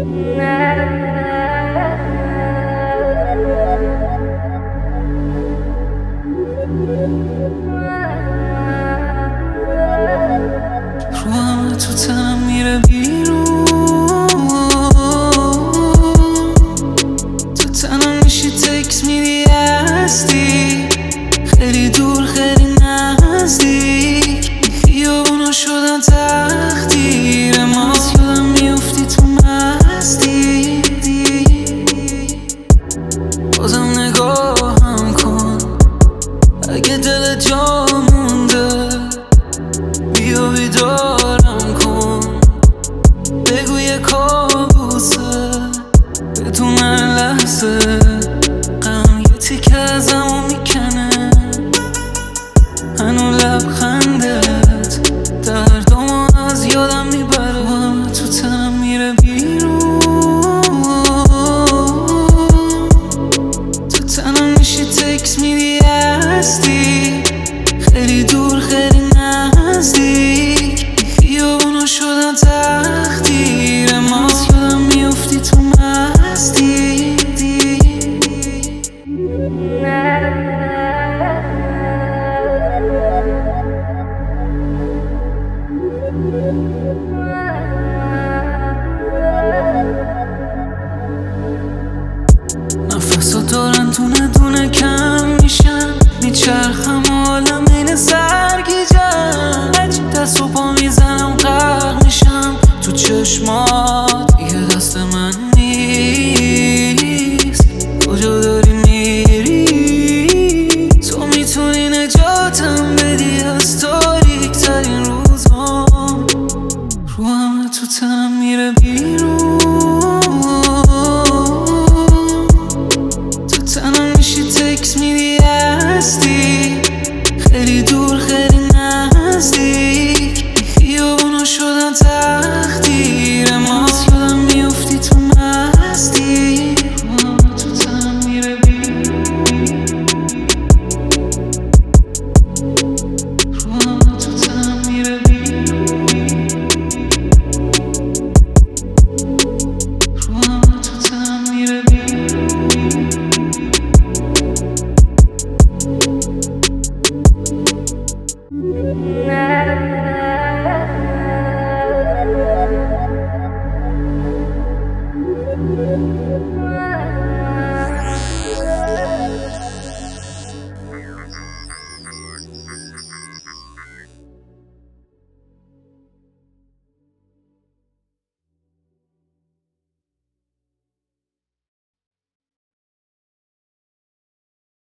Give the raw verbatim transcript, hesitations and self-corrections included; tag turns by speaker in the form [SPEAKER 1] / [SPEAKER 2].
[SPEAKER 1] رو همه تو تنم میره بیرون، تو تنم میشی تکس میدی هستی، خیلی دور خیلی نزدیک، خیابونا شدن تقدیر ما، یادم میافتی تو مستی، بازم نگاهم کن اگه دل جا مونده، بیا بیدارم کن بگو یه کابوسه، بدون هر لحظه غم یه تیکه ازمو میکنه، هنو لبخندت دردامو از یادم میبره، همه تو تنم میره بیرون، تو تنم میشی تکس میدی هستی، خیلی دور خیلی نزدیک، خیابونا شدن تقدیر ما، یادم میافتی تو مستی، نفسا دارن دونه دونه کم میشن، میچرخم حالم این سرگیجم، دست و پا میزنم غرق میشم تو چشمات، یه دست من نیست کجا داری میری، تو میتونی نجاتم بدی از تاریک ترین روزام، رو همه تو تنم میره بیرون، تو تنم میشی تکس میدی هستی، خیلی دور خیلی نزدیک، خیابونا شدن تقدیر ما، یادم میافتی تو مستی، رو همه تو تنم میره بیرون، رو همه تو تنم میره بیرون، رو همه تو تنم میره بیرون.